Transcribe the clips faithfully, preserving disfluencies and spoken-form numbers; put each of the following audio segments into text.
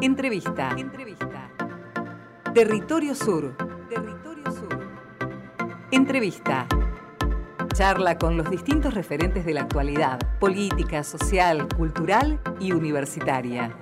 Entrevista. Entrevista. Territorio Sur. Territorio Sur. Entrevista. Charla con los distintos referentes de la actualidad, política, social, cultural y universitaria.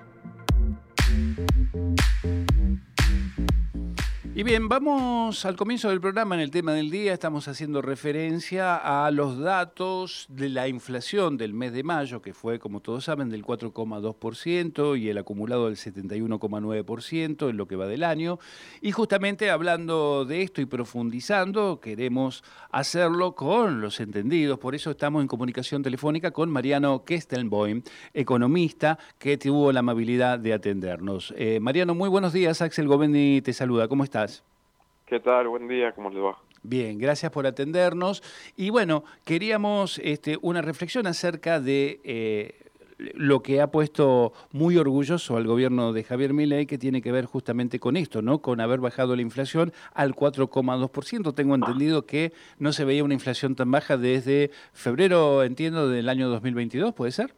Y bien, vamos al comienzo del programa. En el tema del día estamos haciendo referencia a los datos de la inflación del mes de mayo, que fue, como todos saben, del cuatro coma dos por ciento y el acumulado del setenta y uno coma nueve por ciento en lo que va del año. Y justamente hablando de esto y profundizando, queremos hacerlo con los entendidos. Por eso estamos en comunicación telefónica con Mariano Kestenboim, economista, que tuvo la amabilidad de atendernos. Eh, Mariano, muy buenos días. Axel Govendi te saluda. ¿Cómo estás? ¿Qué tal? Buen día, ¿cómo les va? Bien, gracias por atendernos. Y bueno, queríamos este, una reflexión acerca de eh, lo que ha puesto muy orgulloso al gobierno de Javier Milei, que tiene que ver justamente con esto, ¿no? Con haber bajado la inflación al cuatro coma dos por ciento. Tengo entendido que no se veía una inflación tan baja desde febrero, entiendo, del año dos mil veintidós, ¿puede ser?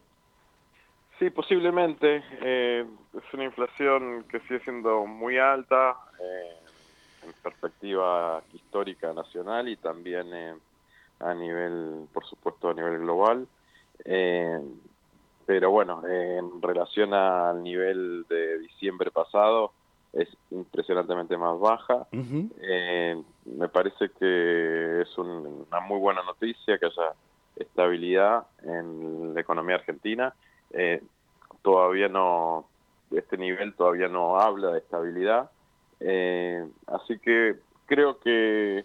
Sí, posiblemente. Eh, es una inflación que sigue siendo muy alta, eh, en perspectiva histórica nacional y también eh, a nivel, por supuesto, a nivel global. Eh, pero bueno, eh, en relación al nivel de diciembre pasado, es impresionantemente más baja. Uh-huh. eh, me parece que es un, una muy buena noticia que haya estabilidad en la economía argentina. Eh, todavía no, este nivel todavía no habla de estabilidad. Eh, así que creo que,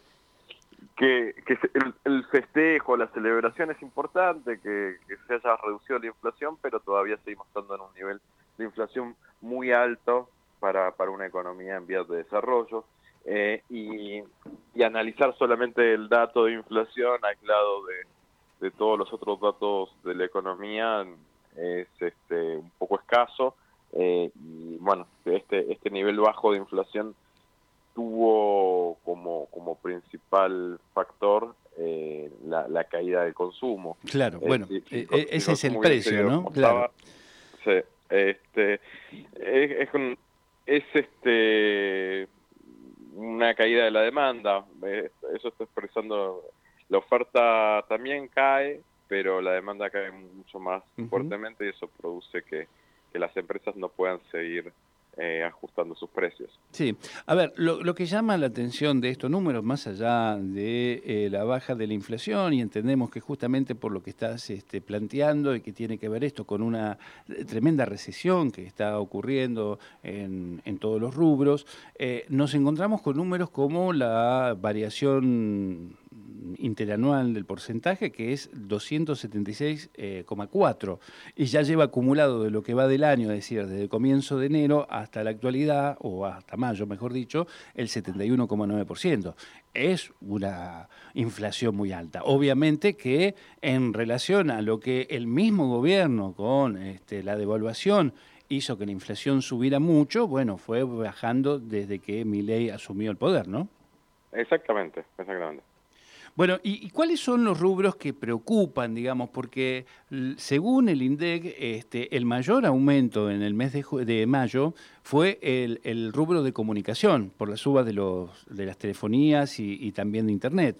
que, que el, el festejo, la celebración es importante, que, que se haya reducido la inflación, pero todavía seguimos estando en un nivel de inflación muy alto para, para una economía en vías de desarrollo. Eh, y, y analizar solamente el dato de inflación aislado de, de todos los otros datos de la economía es este, un poco escaso. Eh, y bueno, este este nivel bajo de inflación tuvo como como principal factor eh, la, la caída del consumo. Claro, eh, bueno, si, eh, si, ese si es el precio, ¿no? Claro. Estaba, sí, este, es, es, un, es este una caída de la demanda. Eh, eso está expresando, la oferta también cae, pero la demanda cae mucho más uh-huh. fuertemente y eso produce que, que las empresas no puedan seguir eh, ajustando sus precios. Sí, a ver, lo, lo que llama la atención de estos números, más allá de eh, la baja de la inflación, y entendemos que justamente por lo que estás este, planteando y que tiene que ver esto con una tremenda recesión que está ocurriendo en, en todos los rubros, eh, nos encontramos con números como la variación interanual del porcentaje, que es doscientos setenta y seis coma cuatro, y ya lleva acumulado de lo que va del año, es decir, desde el comienzo de enero hasta la actualidad, o hasta mayo, mejor dicho, el setenta y uno coma nueve por ciento. Es una inflación muy alta. Obviamente que en relación a lo que el mismo gobierno con este, la devaluación hizo que la inflación subiera mucho, bueno, fue bajando desde que Milei asumió el poder, ¿no? Exactamente, exactamente. Bueno, ¿y, ¿y cuáles son los rubros que preocupan, digamos? Porque según el INDEC, este, el mayor aumento en el mes de, de mayo fue el, el rubro de comunicación, por la suba de, los, de las telefonías y, y también de Internet,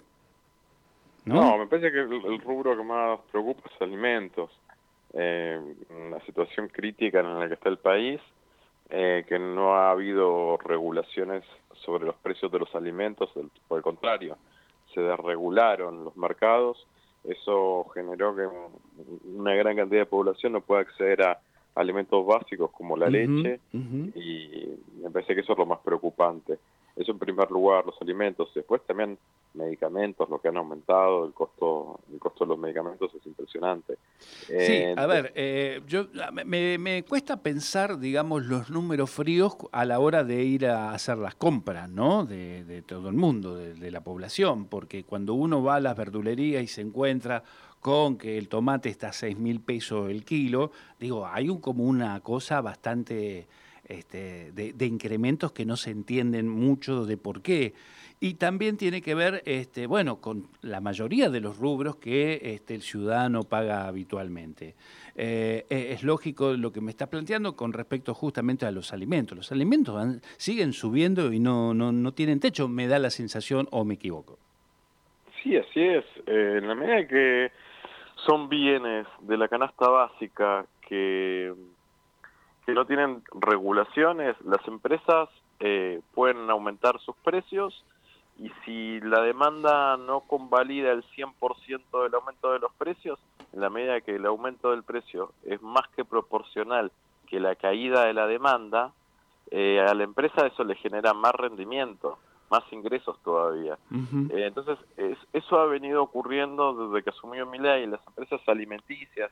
¿no? No, me parece que el, el rubro que más preocupa es alimentos. Eh, la situación crítica en la que está el país, eh, que no ha habido regulaciones sobre los precios de los alimentos, por el contrario, se desregularon los mercados. Eso generó que una gran cantidad de población no pueda acceder a alimentos básicos como la uh-huh, leche, uh-huh. y me parece que eso es lo más preocupante. Eso en primer lugar, los alimentos. Después también medicamentos, lo que han aumentado, el costo el costo de los medicamentos es impresionante. Sí, eh, a ver, eh, yo me, me cuesta pensar, digamos, los números fríos a la hora de ir a hacer las compras, ¿no? De, de todo el mundo, de, de la población, porque cuando uno va a las verdulerías y se encuentra con que el tomate está a seis mil pesos el kilo, digo, hay un, como una cosa bastante... Este, de, de incrementos que no se entienden mucho de por qué. Y también tiene que ver, este, bueno, con la mayoría de los rubros que este, el ciudadano paga habitualmente. Eh, es lógico lo que me estás planteando con respecto justamente a los alimentos. Los alimentos van, siguen subiendo y no, no, no tienen techo, me da la sensación, o me equivoco. Sí, así es. Eh, en la medida que son bienes de la canasta básica que, que no tienen regulaciones, las empresas eh, pueden aumentar sus precios, y si la demanda no convalida el cien por ciento del aumento de los precios, en la medida que el aumento del precio es más que proporcional que la caída de la demanda, eh, a la empresa eso le genera más rendimiento, más ingresos todavía. Uh-huh. eh, entonces, es, eso ha venido ocurriendo desde que asumió Milei. Las empresas alimenticias,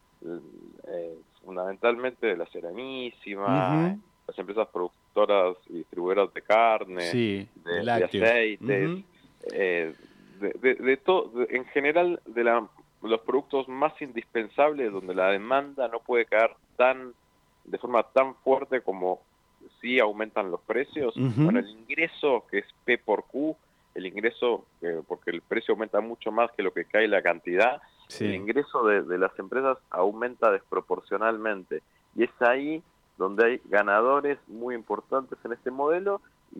eh, fundamentalmente de la Serenísima, uh-huh. las empresas productoras y distribuidoras de carne, sí, de, de aceites, uh-huh. eh, de, de, de todo, en general de la, los productos más indispensables donde la demanda no puede caer tan de forma tan fuerte como si aumentan los precios. Uh-huh. Bueno, el ingreso, que es P por Q, el ingreso, eh, porque el precio aumenta mucho más que lo que cae la cantidad, sí. El ingreso de, de las empresas aumenta desproporcionalmente, y es ahí donde hay ganadores muy importantes en este modelo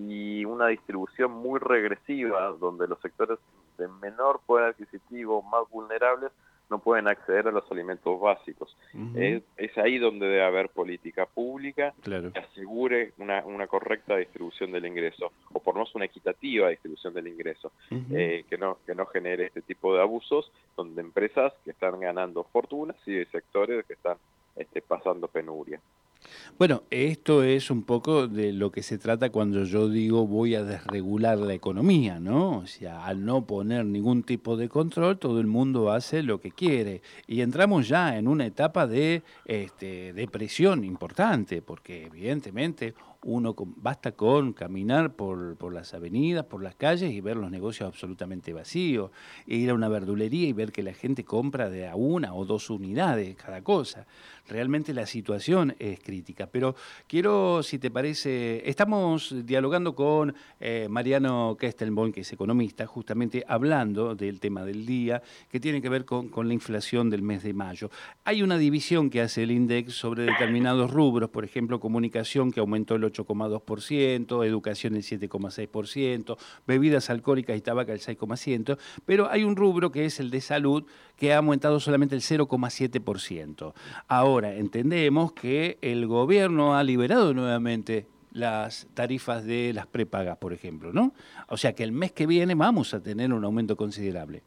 y una distribución muy regresiva, donde los sectores de menor poder adquisitivo, más vulnerables, no pueden acceder a los alimentos básicos. Uh-huh. es, es ahí donde debe haber política pública, claro, que asegure una, una correcta distribución del ingreso, o por lo menos una equitativa distribución del ingreso, uh-huh. eh, que no que no genere este tipo de abusos, donde empresas que están ganando fortunas y de sectores que están este, pasando penuria. Bueno, esto es un poco de lo que se trata cuando yo digo voy a desregular la economía, ¿no? O sea, al no poner ningún tipo de control, todo el mundo hace lo que quiere. Y entramos ya en una etapa de, este, de presión importante, porque evidentemente uno con, basta con caminar por, por las avenidas, por las calles y ver los negocios absolutamente vacíos, e ir a una verdulería y ver que la gente compra de a una o dos unidades cada cosa. Realmente la situación es crítica, pero quiero, si te parece, estamos dialogando con eh, Mariano Kestenborn, que es economista, justamente hablando del tema del día, que tiene que ver con, con la inflación del mes de mayo. Hay una división que hace el INDEC sobre determinados rubros, por ejemplo, comunicación, que aumentó el ocho coma dos por ciento, educación el siete coma seis por ciento, bebidas alcohólicas y tabaco el seis coma siete por ciento, pero hay un rubro que es el de salud, que ha aumentado solamente el cero coma siete por ciento. Ahora, entendemos que el gobierno ha liberado nuevamente las tarifas de las prepagas, por ejemplo, ¿no? O sea que el mes que viene vamos a tener un aumento considerable.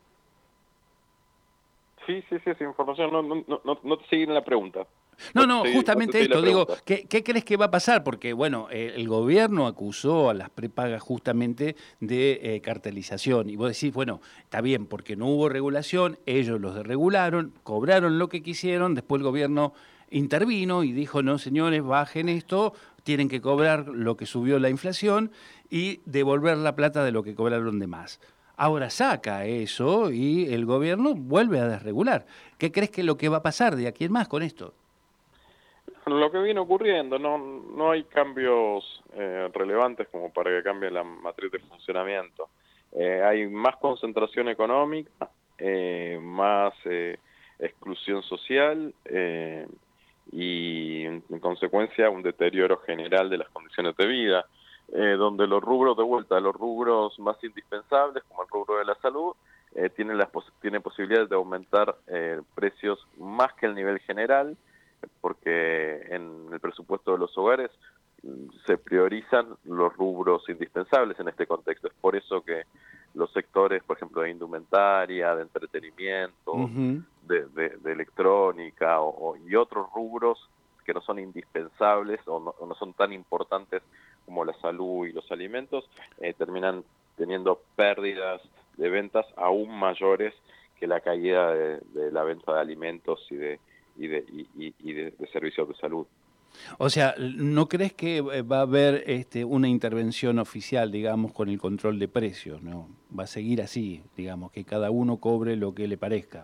Sí, sí, sí, esa información, no, no, no, no te seguí en la pregunta. No, no, justamente esto, digo, ¿qué, ¿qué crees que va a pasar? Porque, bueno, eh, el gobierno acusó a las prepagas justamente de eh, cartelización, y vos decís, bueno, está bien, porque no hubo regulación, ellos los desregularon, cobraron lo que quisieron, después el gobierno intervino y dijo, no, señores, bajen esto, tienen que cobrar lo que subió la inflación y devolver la plata de lo que cobraron de más. Ahora saca eso y el gobierno vuelve a desregular. ¿Qué crees que es lo que va a pasar de aquí en más con esto? Lo que viene ocurriendo, no, no hay cambios eh, relevantes como para que cambie la matriz de funcionamiento. Eh, hay más concentración económica, eh, más eh, exclusión social eh, y, en, en consecuencia, un deterioro general de las condiciones de vida, eh, donde los rubros, de vuelta, los rubros más indispensables, como el rubro de la salud, eh, tienen, las pos tienen posibilidades de aumentar eh, precios más que el nivel general, porque en el presupuesto de los hogares se priorizan los rubros indispensables en este contexto. Es por eso que los sectores, por ejemplo, de indumentaria, de entretenimiento, uh-huh. de, de, de electrónica o, o, y otros rubros que no son indispensables o no, o no son tan importantes como la salud y los alimentos, eh, terminan teniendo pérdidas de ventas aún mayores que la caída de, de la venta de alimentos y de y de, y, y de, de servicios de salud. O sea, ¿no crees que va a haber este, una intervención oficial, digamos, con el control de precios, no? Va a seguir así, digamos, que cada uno cobre lo que le parezca.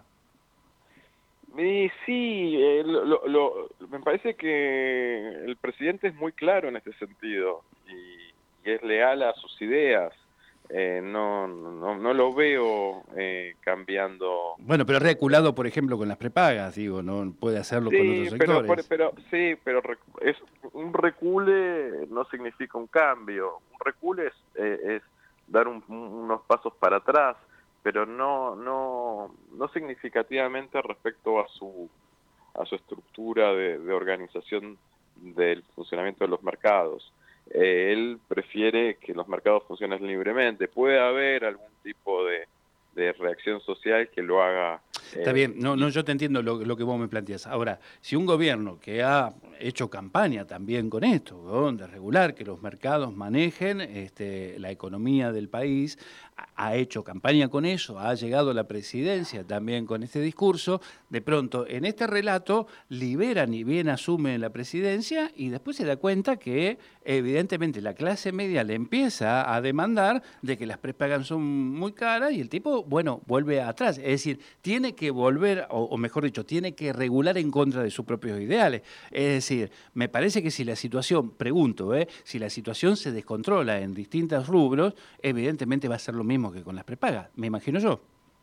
Y sí, eh, lo, lo, lo, me parece que el presidente es muy claro en este sentido y, y es leal a sus ideas. eh, no, no, no lo veo eh, cambiando. Bueno, pero reculado, por ejemplo, con las prepagas, digo, no puede hacerlo con Sí, otros pero, pero, sectores. pero sí, pero recu- es un recule no significa un cambio. Un recule es, eh, es dar un- unos pasos para atrás, pero no, no, no significativamente respecto a su a su estructura de, de organización del funcionamiento de los mercados. Eh, él prefiere que los mercados funcionen libremente. Puede haber algún tipo de, de reacción social que lo haga. Está Eh, bien, no, no, yo te entiendo lo, lo que vos me planteas. Ahora, si un gobierno que ha hecho campaña también con esto, ¿no?, de regular que los mercados manejen este, la economía del país, ha, ha hecho campaña con eso, ha llegado a la presidencia también con este discurso, de pronto en este relato liberan y bien asumen la presidencia y después se da cuenta que evidentemente la clase media le empieza a demandar de que las prepagas son muy caras y el tipo, bueno, vuelve atrás. Es decir, tiene que volver, o, o mejor dicho, tiene que regular en contra de sus propios ideales. Es decir, me parece que si la situación, pregunto, ¿eh? si la situación se descontrola en distintos rubros, evidentemente va a ser lo mismo que con las prepagas, me imagino yo.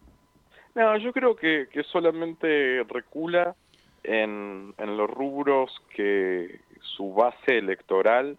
No, yo creo que, que solamente recula en, en los rubros que su base electoral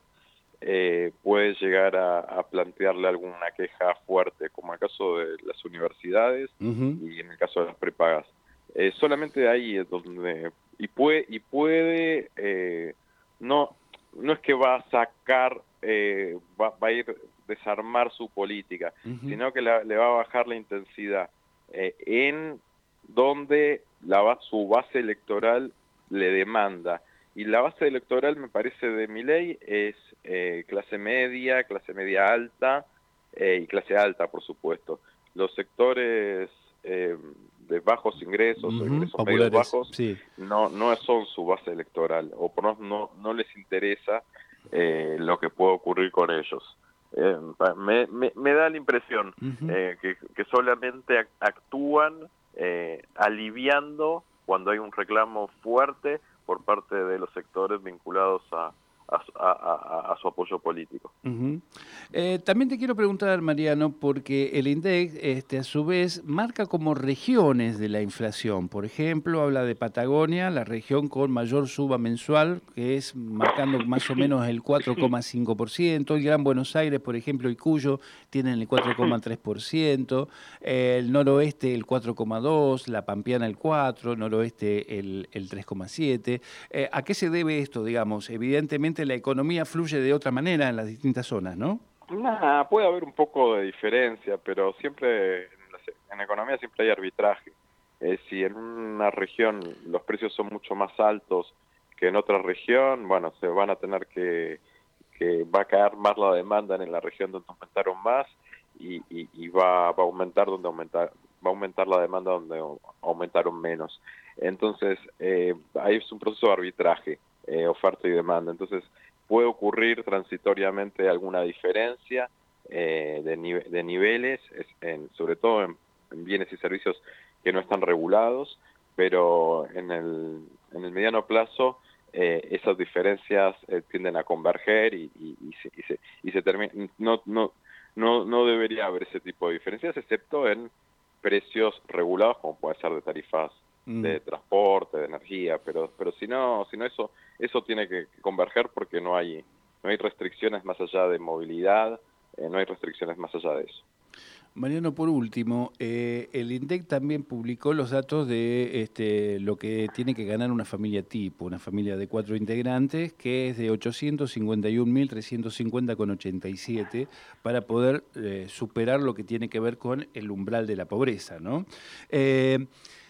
eh, puede llegar a, a plantearle alguna queja fuerte, como el caso de las universidades Uh-huh. y en el caso de las prepagas. Eh, solamente ahí es donde... Y puede, y puede eh, no, no es que va a sacar, eh, va, va a ir desarmar su política, Uh-huh. sino que la, le va a bajar la intensidad eh, en donde la, su base electoral le demanda. Y la base electoral, me parece, de Milei es eh, clase media, clase media alta eh, y clase alta, por supuesto. Los sectores eh, de bajos ingresos Uh-huh. o ingresos medios Populares, bajos sí. no, no son su base electoral, o por lo menos no, no les interesa eh, lo que puede ocurrir con ellos. Eh, me, me, me da la impresión Uh-huh. eh, que, que solamente actúan eh, aliviando cuando hay un reclamo fuerte por parte de los sectores vinculados a, a, a, a, a su apoyo político. Uh-huh. Eh, también te quiero preguntar, Mariano, porque el INDEC, este, a su vez, marca como regiones de la inflación. Por ejemplo, habla de Patagonia, la región con mayor suba mensual, que es marcando más o menos el cuatro coma cinco por ciento. El Gran Buenos Aires, por ejemplo, y Cuyo tienen el cuatro coma tres por ciento. Eh, el noroeste el cuatro coma dos por ciento, la Pampeana el cuatro por ciento, noroeste el, el tres coma siete por ciento. Eh, ¿A qué se debe esto, digamos? Evidentemente la economía fluye de otra manera en las distintas zonas, ¿no? Nah, puede haber un poco de diferencia, pero siempre en la, en la economía siempre hay arbitraje. Eh, si en una región los precios son mucho más altos que en otra región, bueno, se van a tener que, que va a caer más la demanda en la región donde aumentaron más y, y, y va, va a aumentar donde aumentar, va a aumentar la demanda donde aumentaron menos. Entonces, eh, ahí es un proceso de arbitraje, eh, oferta y demanda. Entonces, puede ocurrir transitoriamente alguna diferencia eh, de, nive de niveles, en, sobre todo en, en bienes y servicios que no están regulados, pero en el, en el mediano plazo eh, esas diferencias eh, tienden a converger y, y, y se, y se, y se termina. No, no, no, no debería haber ese tipo de diferencias, excepto en precios regulados, como puede ser de tarifas de transporte, de energía, pero pero si no, si no eso eso tiene que converger porque no hay no hay restricciones más allá de movilidad, eh, no hay restricciones más allá de eso. Mariano, por último, eh, el INDEC también publicó los datos de este, lo que tiene que ganar una familia tipo, una familia de cuatro integrantes, que es de ochocientos cincuenta y un mil trescientos cincuenta con ochenta y siete, para poder eh, superar lo que tiene que ver con el umbral de la pobreza, ¿no? Eh,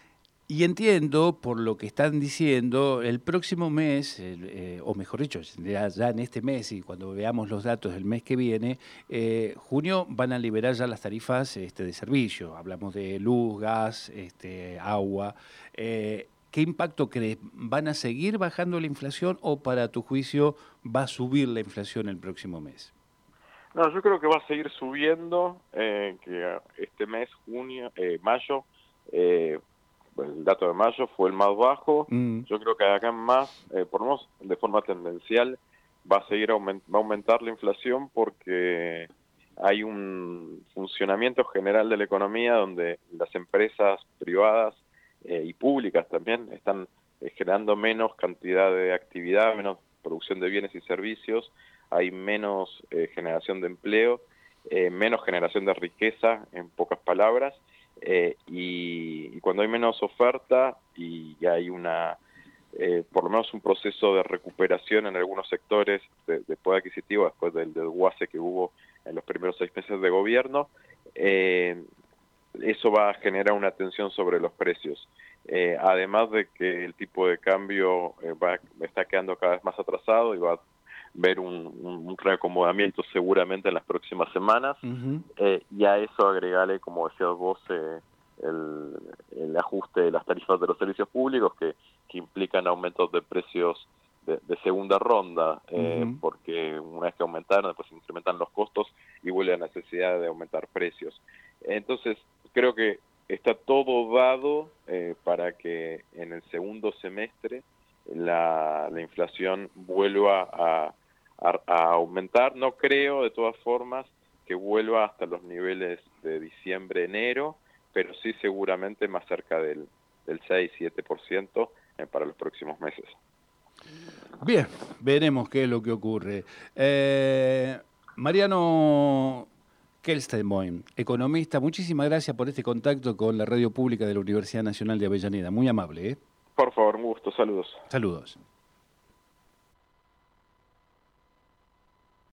Y entiendo, por lo que están diciendo, el próximo mes, eh, o mejor dicho, ya, ya en este mes y cuando veamos los datos del mes que viene, eh, junio van a liberar ya las tarifas este, de servicio. Hablamos de luz, gas, este, agua. Eh, ¿Qué impacto crees? ¿Van a seguir bajando la inflación o para tu juicio va a subir la inflación el próximo mes? No, yo creo que va a seguir subiendo, eh, que este mes, junio, eh, mayo, eh, el dato de mayo fue el más bajo. Mm. Yo creo que de acá en más, eh, por lo menos de forma tendencial, va a seguir aument va a aumentar la inflación porque hay un funcionamiento general de la economía donde las empresas privadas eh, y públicas también están eh, generando menos cantidad de actividad, menos producción de bienes y servicios, hay menos eh, generación de empleo, eh, menos generación de riqueza, en pocas palabras, eh, y, y cuando hay menos oferta y hay una, eh, por lo menos un proceso de recuperación en algunos sectores de, de poder adquisitivo después del desguace que hubo en los primeros seis meses de gobierno, eh, eso va a generar una tensión sobre los precios. Eh, además de que el tipo de cambio eh, va, está quedando cada vez más atrasado y va a ver un, un, un reacomodamiento seguramente en las próximas semanas, uh-huh. eh, y a eso agregarle, como decías vos, eh, el, el ajuste de las tarifas de los servicios públicos que, que implican aumentos de precios de, de segunda ronda, eh, uh-huh. porque una vez que aumentaron, después se incrementan los costos y vuelve la necesidad de aumentar precios. Entonces, creo que está todo dado eh, para que en el segundo semestre la, la inflación vuelva a, a, a aumentar. No creo, de todas formas, que vuelva hasta los niveles de diciembre, enero, pero sí seguramente más cerca del, del seis siete por ciento eh, para los próximos meses. Bien, veremos qué es lo que ocurre. Eh, Mariano Kelstenboim, economista, muchísimas gracias por este contacto con la radio pública de la Universidad Nacional de Avellaneda. Muy amable, ¿eh? Por favor, un gusto. Saludos. Saludos.